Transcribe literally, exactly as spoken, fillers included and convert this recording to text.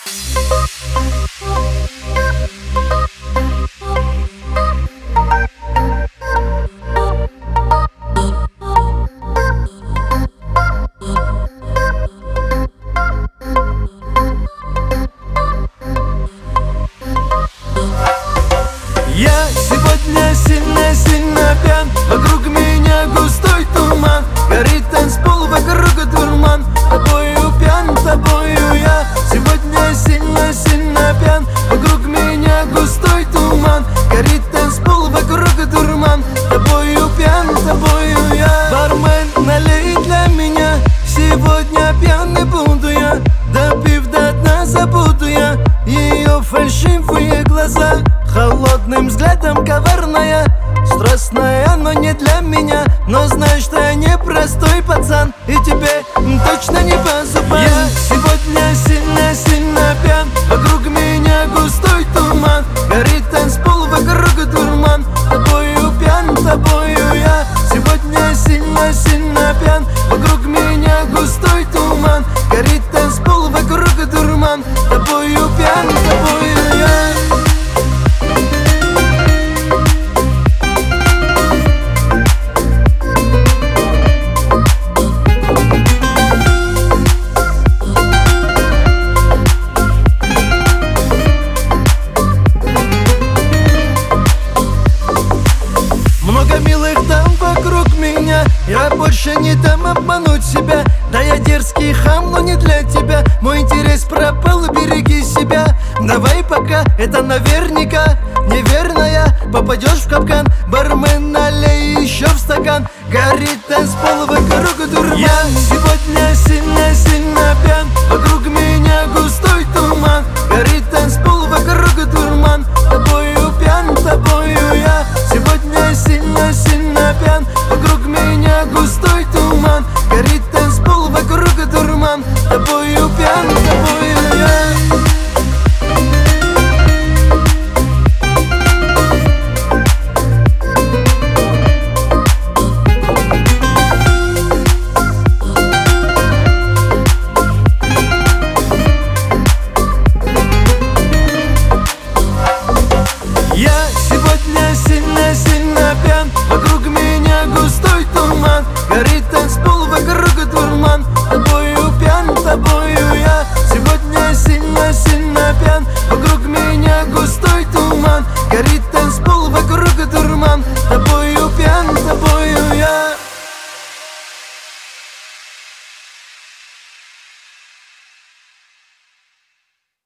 Я сегодня сильно-сильно пьян, вокруг меня густой туман, горит танцпол, вокруг дурман. Тобою пьян, тобою я. Сегодня сильно-сильно пьян, вокруг меня густой туман, горит танцпол, вокруг дурман. Тобою пьян, тобою я. Бармен, налей для меня, сегодня пьяный буду я. Допив до дна, забуду я ее фальшивые глаза, холодным взглядом коварная, страстная, но не для меня. Но знай, что я не простой пацан, и тебе точно не по зубам. Я сегодня сильно-сильно пьян, вокруг меня густой туман, горит танцпол, вокруг дурман. Тобою пьян, тобою я. Сегодня сильно-сильно пьян, вокруг меня густой туман, горит танцпол, вокруг дурман. Тобою пьян, тобою я. Много милых дам вокруг меня, я больше не дам обмануть себя. Да я дерзкий хам, но не для тебя. Мой интерес пропал, береги себя. Давай пока, это наверняка неверная, попадешь в капкан. Бармен, налей еще в стакан, горит танцпол, вокруг дурман. Я